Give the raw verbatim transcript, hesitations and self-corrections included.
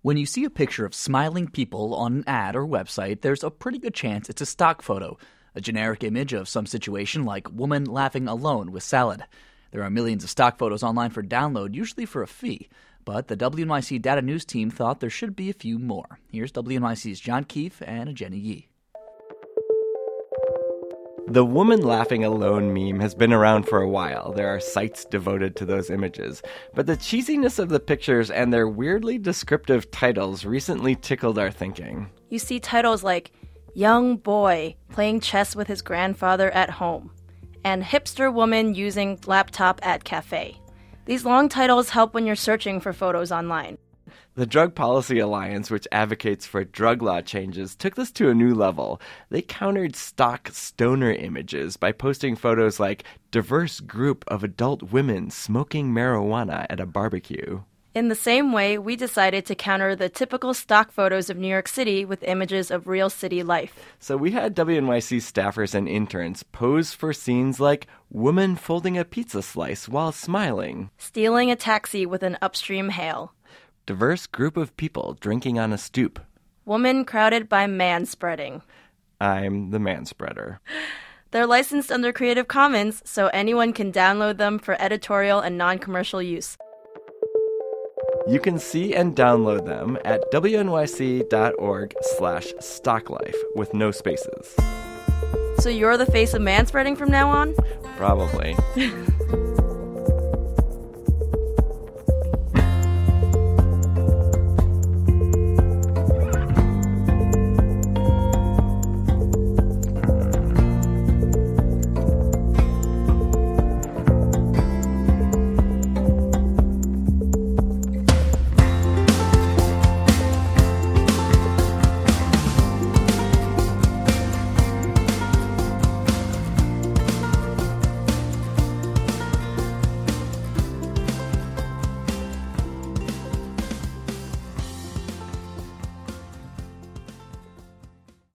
When you see a picture of smiling people on an ad or website, there's a pretty good chance it's a stock photo, a generic image of some situation like woman laughing alone with salad. There are millions of stock photos online for download, usually for a fee, but the W N Y C Data News team thought there should be a few more. Here's W N Y C's John Keefe and Jenny Yee. The woman laughing alone meme has been around for a while. There are sites devoted to those images. But the cheesiness of the pictures and their weirdly descriptive titles recently tickled our thinking. You see titles like Young Boy Playing Chess with His Grandfather at Home and Hipster Woman Using Laptop at Cafe. These long titles help when you're searching for photos online. The Drug Policy Alliance, which advocates for drug law changes, took this to a new level. They countered stock stoner images by posting photos like diverse group of adult women smoking marijuana at a barbecue. In the same way, we decided to counter the typical stock photos of New York City with images of real city life. So we had W N Y C staffers and interns pose for scenes like woman folding a pizza slice while smiling, stealing a taxi with an upstream hail, diverse group of people drinking on a stoop, woman crowded by man-spreading. I'm the man-spreader. They're licensed under Creative Commons, so anyone can download them for editorial and non-commercial use. You can see and download them at wnyc.org slash stocklife with no spaces. So you're the face of man-spreading from now on? Probably.